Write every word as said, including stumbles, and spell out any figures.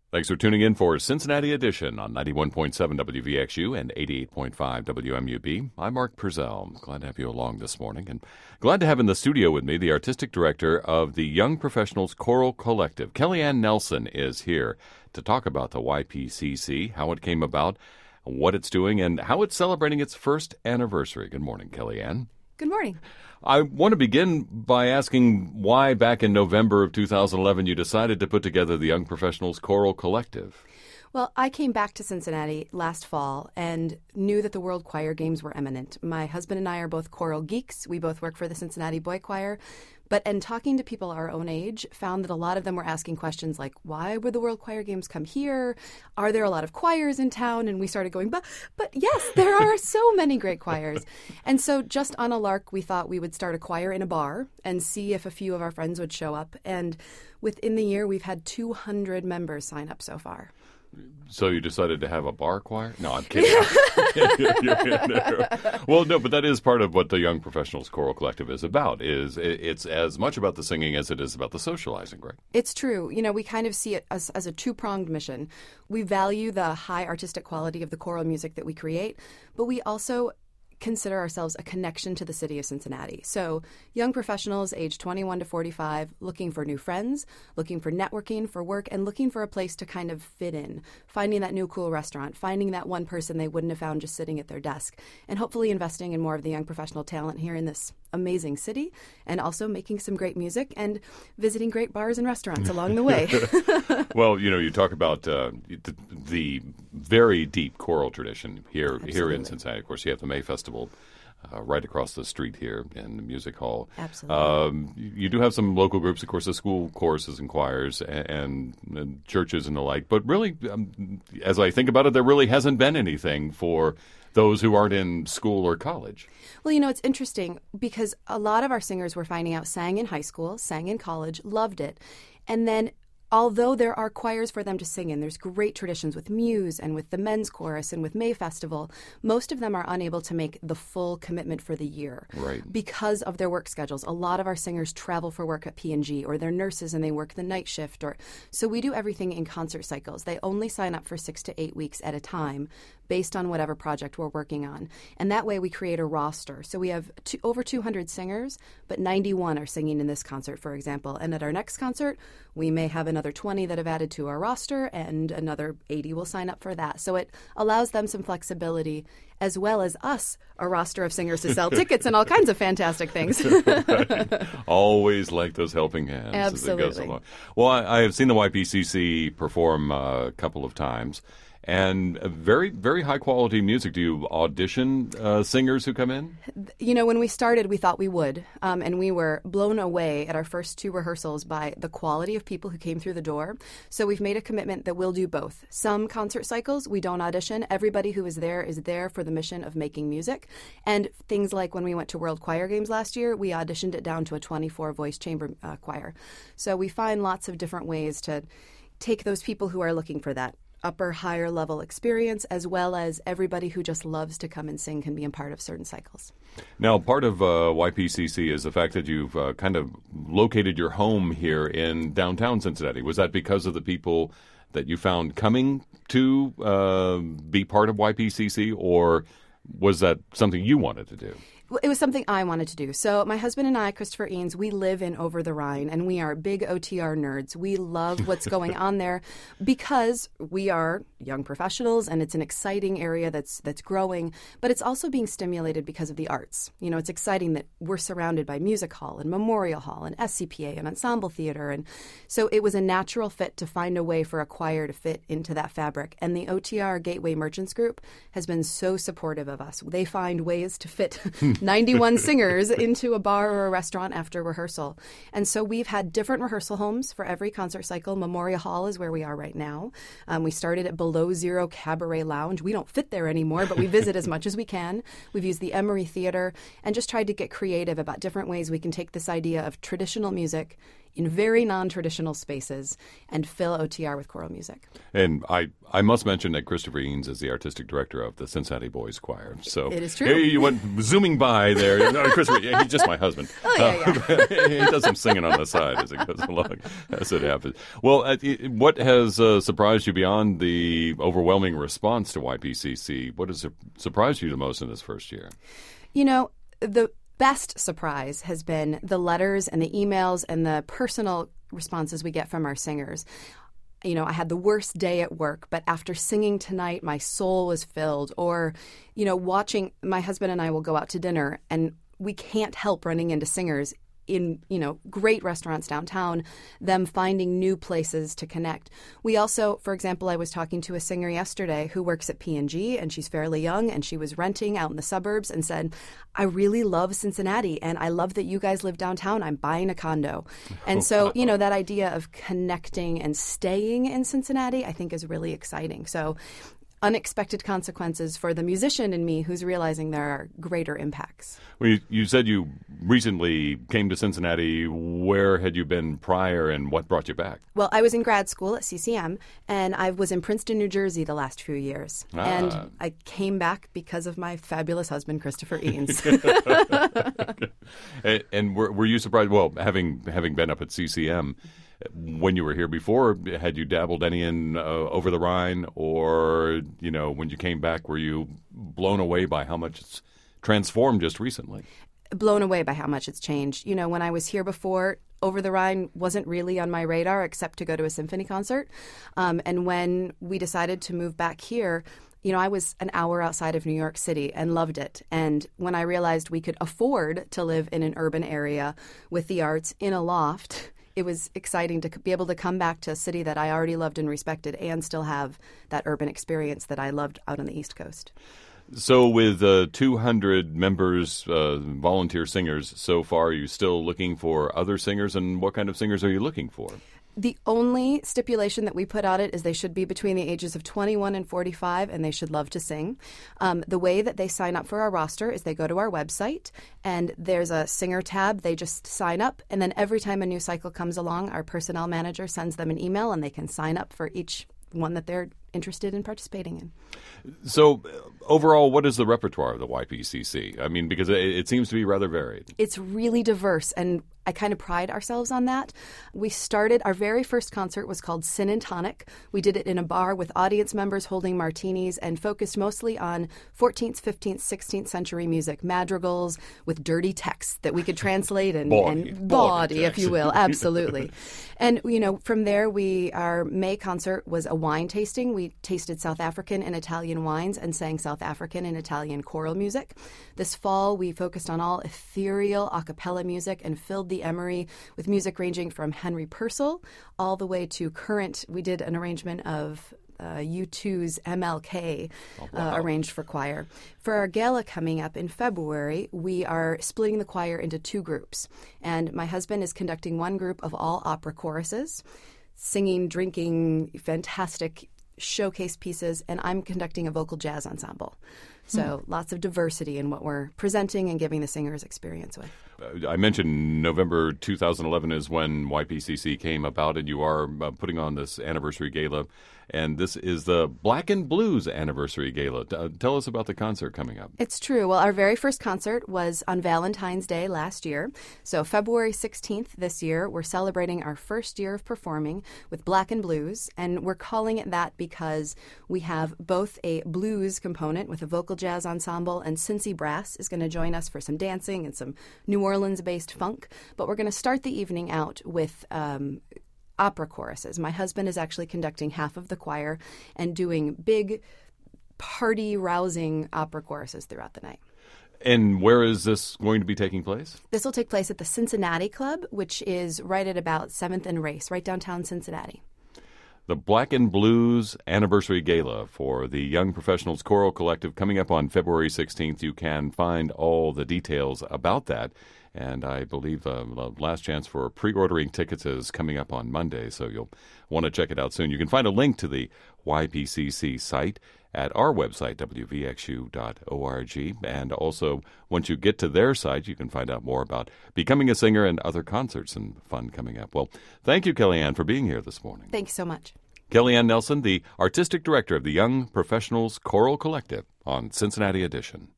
Thanks for tuning in for Cincinnati Edition on ninety-one point seven W V X U and eighty-eight point five W M U B. I'm Mark Purcell. Glad to have you along this morning, and glad to have in the studio with me the artistic director of the Young Professionals Choral Collective. Kellyanne Nelson is here to talk about the Y P C C, how it came about, what it's doing, and how it's celebrating its first anniversary. Good morning, Kellyanne. Good morning. I want to begin by asking why back in November of two thousand eleven you decided to put together the Young Professionals Choral Collective. Well, I came back to Cincinnati last fall and knew that the World Choir Games were imminent. My husband and I are both choral geeks. We both work for the Cincinnati Boy Choir. But in talking to people our own age, found that a lot of them were asking questions like, why would the World Choir Games come here? Are there a lot of choirs in town? And we started going, but, but yes, there are so many great choirs. And so just on a lark, we thought we would start a choir in a bar and see if a few of our friends would show up. And within the year, we've had two hundred members sign up so far. So you decided to have a bar choir? No, I'm kidding. Well, no, but that is part of what the Young Professionals Choral Collective is about. Is it's as much about the singing as it is about the socializing, right? It's true. You know, we kind of see it as, as a two-pronged mission. We value the high artistic quality of the choral music that we create, but we also consider ourselves a connection to the city of Cincinnati. So young professionals aged twenty-one to forty-five looking for new friends, looking for networking, for work, and looking for a place to kind of fit in, finding that new cool restaurant, finding that one person they wouldn't have found just sitting at their desk, and hopefully investing in more of the young professional talent here in this amazing city, and also making some great music and visiting great bars and restaurants along the way. Well, you know, you talk about uh, the, the very deep choral tradition here Absolutely. here in Cincinnati. Of course, you have the May Festival uh, right across the street here in the Music Hall. Absolutely. Um, you do have some local groups, of course, the school choruses and choirs and, and churches and the like. But really, um, as I think about it, there really hasn't been anything for those who aren't in school or college. Well, you know, it's interesting because a lot of our singers we're finding out sang in high school, sang in college, loved it. And then although there are choirs for them to sing in, there's great traditions with Muse and with the Men's Chorus and with May Festival, most of them are unable to make the full commitment for the year right. because of their work schedules. A lot of our singers travel for work at P and G, or they're nurses and they work the night shift. Or so we do everything in concert cycles. They only sign up for six to eight weeks at a time based on whatever project we're working on. And that way we create a roster. So we have two, over two hundred singers, but ninety-one are singing in this concert, for example. And at our next concert, we may have another twenty that have added to our roster, and another eighty will sign up for that. So it allows them some flexibility, as well as us, a roster of singers to sell tickets and all kinds of fantastic things. Right. Always like those helping hands. Absolutely. As it goes along. Well, I, I have seen the Y P C C perform uh, a couple of times. And very, very high-quality music. Do you audition uh, singers who come in? You know, when we started, we thought we would. Um, and we were blown away at our first two rehearsals by the quality of people who came through the door. So we've made a commitment that we'll do both. Some concert cycles, we don't audition. Everybody who is there is there for the mission of making music. And things like when we went to World Choir Games last year, we auditioned it down to a twenty-four voice chamber uh, choir. So we find lots of different ways to take those people who are looking for that upper, higher level experience, as well as everybody who just loves to come and sing can be a part of certain cycles. Now, part of uh, Y P C C is the fact that you've uh, kind of located your home here in downtown Cincinnati. Was that because of the people that you found coming to uh, be part of Y P C C, or was that something you wanted to do? It was something I wanted to do. So my husband and I, Christopher Eanes, we live in Over the Rhine, and we are big O T R nerds. We love what's going on there because we are young professionals, and it's an exciting area that's that's growing, but it's also being stimulated because of the arts. You know, it's exciting that we're surrounded by Music Hall and Memorial Hall and S C P A and Ensemble Theater, and so it was a natural fit to find a way for a choir to fit into that fabric. And the O T R Gateway Merchants Group has been so supportive of us. They find ways to fit ninety-one singers into a bar or a restaurant after rehearsal. And so we've had different rehearsal homes for every concert cycle. Memorial Hall is where we are right now. Um, we started at Below Zero Cabaret Lounge. We don't fit there anymore, but we visit as much as we can. We've used the Emory Theater and just tried to get creative about different ways we can take this idea of traditional music in very non-traditional spaces and fill O T R with choral music. And I, I must mention that Christopher Eanes is the artistic director of the Cincinnati Boys Choir. So it is true. Hey, you went zooming by there. No, Christopher, he's just my husband. Oh, yeah, yeah. he does some singing on the side as it goes along, as it happens. Well, uh, what has uh, surprised you beyond the overwhelming response to Y P C C? What has surprised you the most in this first year? You know, the best surprise has been the letters and the emails and the personal responses we get from our singers. You know, I had the worst day at work, but after singing tonight, my soul was filled. Or, you know, watching, my husband and I will go out to dinner, and we can't help running into singers in, you know, great restaurants downtown, them finding new places to connect. We also, for example, I was talking to a singer yesterday who works at P and G, and she's fairly young, and she was renting out in the suburbs and said, I really love Cincinnati, and I love that you guys live downtown. I'm buying a condo. And so, you know, that idea of connecting and staying in Cincinnati, I think is really exciting. So unexpected consequences for the musician in me who's realizing there are greater impacts. Well, you, you said you recently came to Cincinnati. Where had you been prior, and what brought you back? Well, I was in grad school at C C M, and I was in Princeton, New Jersey the last few years. Ah. And I came back because of my fabulous husband, Christopher Eanes. and and were, were you surprised? Well, having having been up at C C M, when you were here before, had you dabbled any in uh, Over the Rhine, or, you know, when you came back, were you blown away by how much it's transformed just recently? Blown away by how much it's changed. You know, when I was here before, Over the Rhine wasn't really on my radar except to go to a symphony concert. Um, and when we decided to move back here, you know, I was an hour outside of New York City and loved it. And when I realized we could afford to live in an urban area with the arts in a loft, it was exciting to be able to come back to a city that I already loved and respected and still have that urban experience that I loved out on the East Coast. So with uh, two hundred members, uh, volunteer singers so far, are you still looking for other singers? And what kind of singers are you looking for? The only stipulation that we put on it is they should be between the ages of twenty-one and forty-five, and they should love to sing. Um, the way that they sign up for our roster is they go to our website, and there's a singer tab. They just sign up, and then every time a new cycle comes along, our personnel manager sends them an email, and they can sign up for each one that they're interested in participating in. So overall, what is the repertoire of the Y P C C? I mean, because it, it seems to be rather varied. It's really diverse, and I kind of pride ourselves on that. We started, our very first concert was called Sin and Tonic. We did it in a bar with audience members holding martinis and focused mostly on fourteenth, fifteenth, sixteenth century music, madrigals with dirty texts that we could translate and bawdy, and bawdy, if you will, absolutely. And, you know, from there, we our May concert was a wine tasting. We tasted South African and Italian wines and sang South African and Italian choral music. This fall, we focused on all ethereal a cappella music and filled the Emery with music ranging from Henry Purcell all the way to current. We did an arrangement of uh, U two's M L K oh, wow. uh, arranged for choir. For our gala coming up in February, we are splitting the choir into two groups. And my husband is conducting one group of all opera choruses, singing, drinking, fantastic showcase pieces, and I'm conducting a vocal jazz ensemble. So hmm. lots of diversity in what we're presenting and giving the singers experience with. Uh, I mentioned November two thousand eleven is when Y P C C came about, and you are uh, putting on this anniversary gala. And this is the Black and Blues Anniversary Gala. Uh, tell us about the concert coming up. It's true. Well, our very first concert was on Valentine's Day last year. So February sixteenth this year, we're celebrating our first year of performing with Black and Blues. And we're calling it that because we have both a blues component with a vocal jazz ensemble, and Cincy Brass is going to join us for some dancing and some New Orleans-based funk. But we're going to start the evening out with Um, opera choruses. My husband is actually conducting half of the choir and doing big, party-rousing opera choruses throughout the night. And where is this going to be taking place? This will take place at the Cincinnati Club, which is right at about seventh and Race, right downtown Cincinnati. The Black and Blues Anniversary Gala for the Young Professionals Choral Collective coming up on February sixteenth. You can find all the details about that And I believe uh, the last chance for pre-ordering tickets is coming up on Monday, so you'll want to check it out soon. You can find a link to the Y P C C site at our website, w v x u dot org. And also, once you get to their site, you can find out more about becoming a singer and other concerts and fun coming up. Well, thank you, Kellyanne, for being here this morning. Thanks so much. Kellyanne Nelson, the Artistic Director of the Young Professionals Choral Collective on Cincinnati Edition.